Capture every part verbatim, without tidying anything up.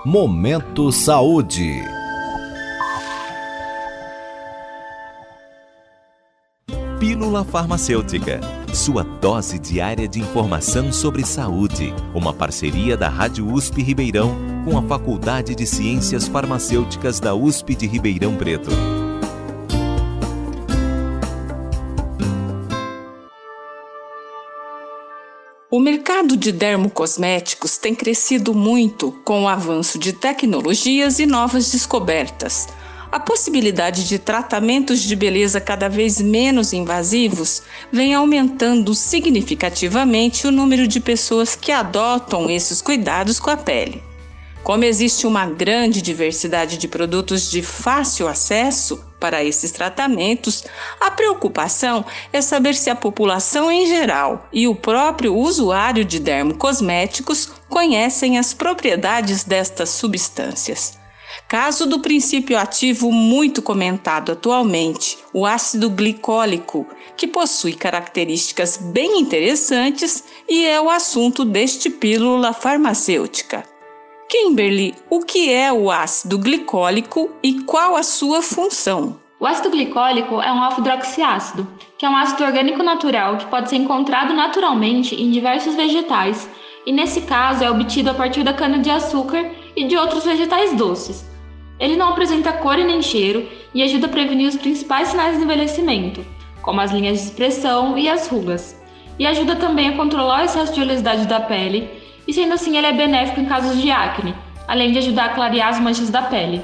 Momento Saúde. Pílula Farmacêutica, sua dose diária de informação sobre saúde. Uma parceria da Rádio U S P Ribeirão com a Faculdade de Ciências Farmacêuticas da U S P de Ribeirão Preto. O mercado de dermocosméticos tem crescido muito com o avanço de tecnologias e novas descobertas. A possibilidade de tratamentos de beleza cada vez menos invasivos vem aumentando significativamente o número de pessoas que adotam esses cuidados com a pele. Como existe uma grande diversidade de produtos de fácil acesso para esses tratamentos, a preocupação é saber se a população em geral e o próprio usuário de dermocosméticos conhecem as propriedades destas substâncias. Caso do princípio ativo muito comentado atualmente, o ácido glicólico, que possui características bem interessantes e é o assunto deste Pílula Farmacêutica. Kimberly, o que é o ácido glicólico e qual a sua função? O ácido glicólico é um alfa-hidroxiácido, que é um ácido orgânico natural que pode ser encontrado naturalmente em diversos vegetais e, nesse caso, é obtido a partir da cana-de-açúcar e de outros vegetais doces. Ele não apresenta cor e nem cheiro e ajuda a prevenir os principais sinais de envelhecimento, como as linhas de expressão e as rugas, e ajuda também a controlar o excesso de oleosidade da pele, e sendo assim ele é benéfico em casos de acne, além de ajudar a clarear as manchas da pele.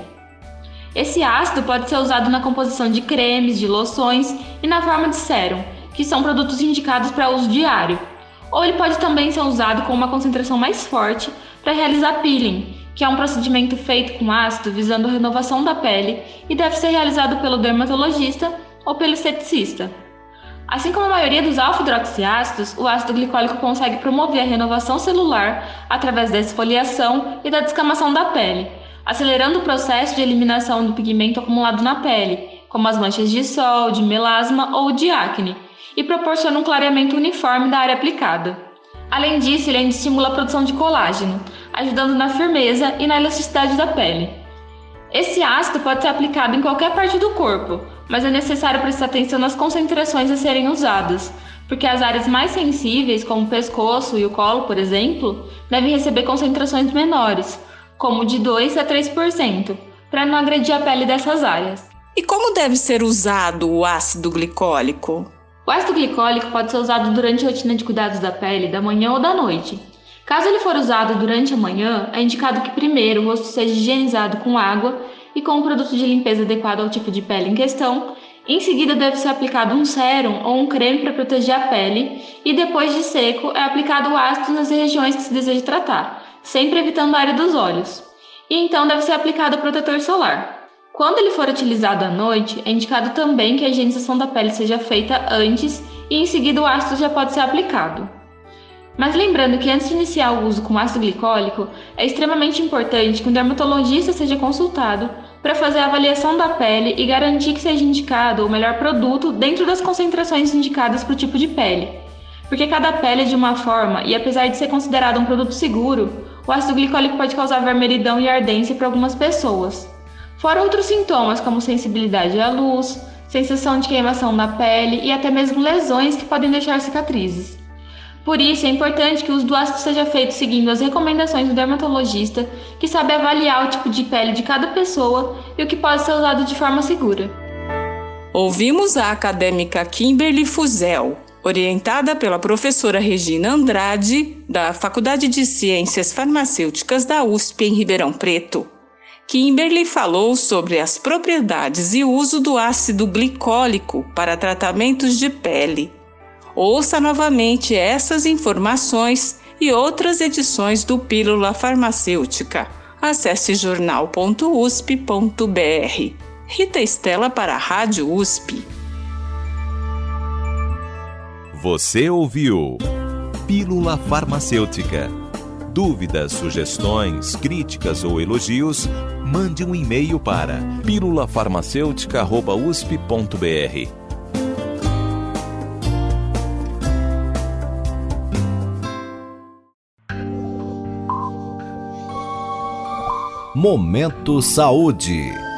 Esse ácido pode ser usado na composição de cremes, de loções e na forma de sérum, que são produtos indicados para uso diário. Ou ele pode também ser usado com uma concentração mais forte para realizar peeling, que é um procedimento feito com ácido visando a renovação da pele e deve ser realizado pelo dermatologista ou pelo esteticista. Assim como a maioria dos alfa-hidroxiácidos, o ácido glicólico consegue promover a renovação celular através da esfoliação e da descamação da pele, acelerando o processo de eliminação do pigmento acumulado na pele, como as manchas de sol, de melasma ou de acne, e proporciona um clareamento uniforme da área aplicada. Além disso, ele ainda estimula a produção de colágeno, ajudando na firmeza e na elasticidade da pele. Esse ácido pode ser aplicado em qualquer parte do corpo, mas é necessário prestar atenção nas concentrações a serem usadas, porque as áreas mais sensíveis, como o pescoço e o colo, por exemplo, devem receber concentrações menores, como de dois a três por cento, para não agredir a pele dessas áreas. E como deve ser usado o ácido glicólico? O ácido glicólico pode ser usado durante a rotina de cuidados da pele, da manhã ou da noite. Caso ele for usado durante a manhã, é indicado que primeiro o rosto seja higienizado com água e com um produto de limpeza adequado ao tipo de pele em questão. Em seguida deve ser aplicado um sérum ou um creme para proteger a pele e depois de seco é aplicado o ácido nas regiões que se deseja tratar, sempre evitando a área dos olhos. E então deve ser aplicado o protetor solar. Quando ele for utilizado à noite, é indicado também que a higienização da pele seja feita antes e em seguida o ácido já pode ser aplicado. Mas lembrando que antes de iniciar o uso com ácido glicólico, é extremamente importante que um dermatologista seja consultado para fazer a avaliação da pele e garantir que seja indicado o melhor produto dentro das concentrações indicadas para o tipo de pele. Porque cada pele é de uma forma e apesar de ser considerado um produto seguro, o ácido glicólico pode causar vermelhidão e ardência para algumas pessoas. Fora outros sintomas como sensibilidade à luz, sensação de queimação na pele e até mesmo lesões que podem deixar cicatrizes. Por isso, é importante que o uso do ácido seja feito seguindo as recomendações do dermatologista, que sabe avaliar o tipo de pele de cada pessoa e o que pode ser usado de forma segura. Ouvimos a acadêmica Kimberly Fuzel, orientada pela professora Regina Andrade, da Faculdade de Ciências Farmacêuticas da U S P em Ribeirão Preto. Kimberly falou sobre as propriedades e uso do ácido glicólico para tratamentos de pele. Ouça novamente essas informações e outras edições do Pílula Farmacêutica. Acesse jornal ponto u s p ponto b r. Rita Estela para a Rádio U S P. Você ouviu Pílula Farmacêutica. Dúvidas, sugestões, críticas ou elogios, mande um e-mail para pílula farmacêutica arroba u s p ponto b r. Momento Saúde.